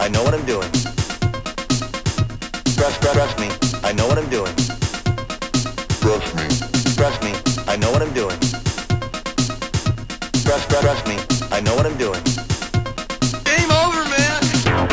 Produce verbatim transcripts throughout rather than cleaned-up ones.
I know what I'm doing. Trust, trust, trust me, I know what I'm doing. Trust me. Trust me, I know what I'm doing. Trust, trust, trust me, I know what I'm doing. Game over, man.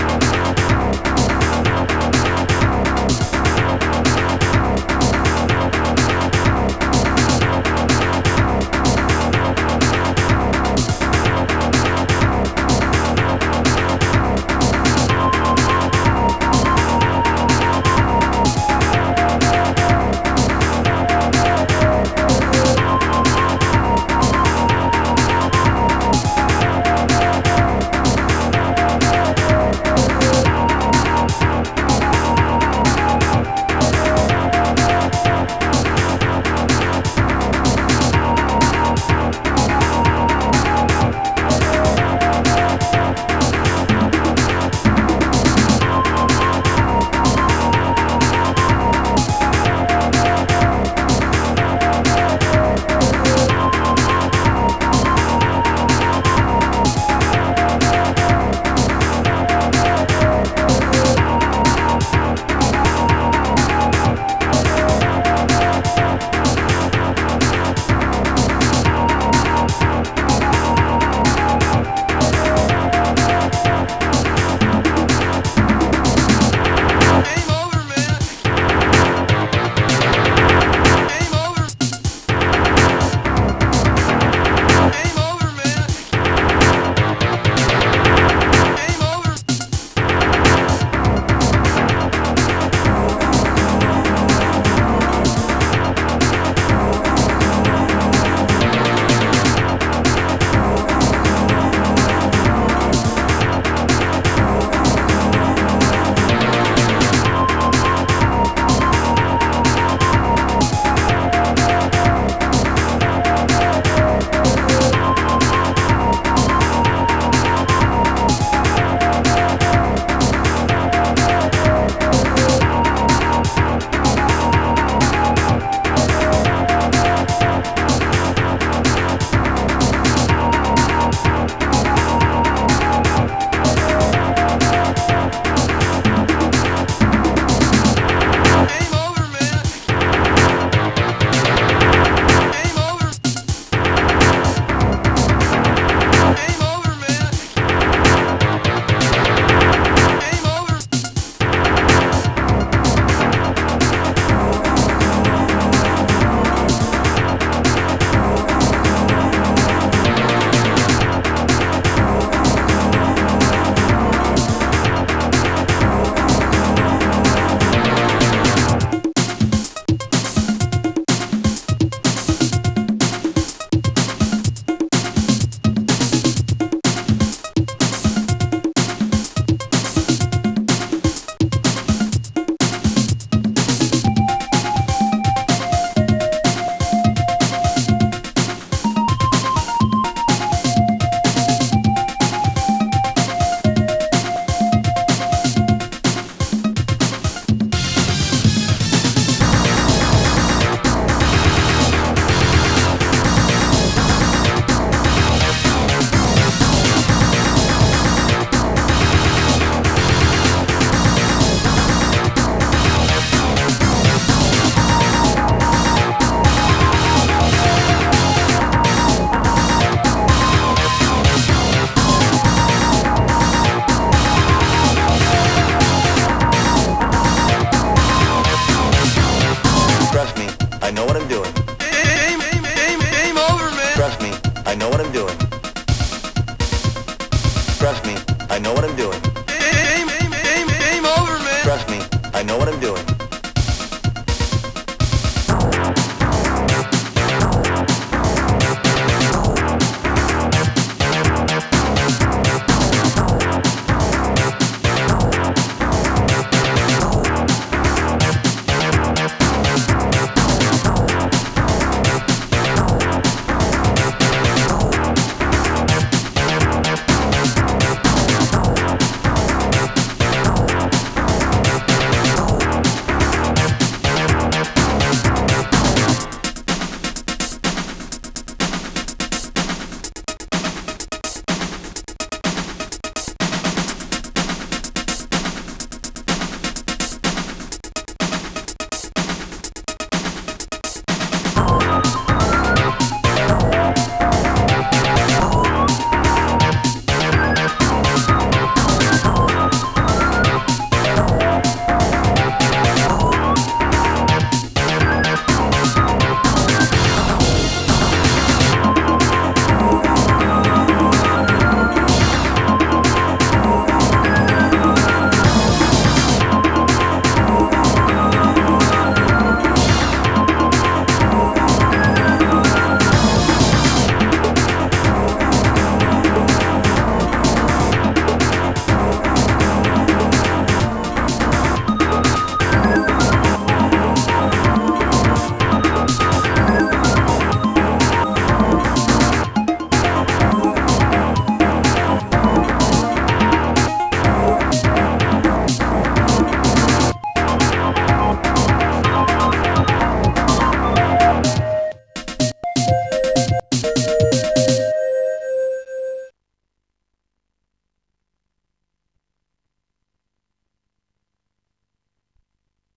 I know what I'm doing. Game, game, game, game over, man. Trust me, I know what I'm doing. Trust me, I know what I'm doing. Game, game, game, game over, man. Trust me, I know what I'm doing.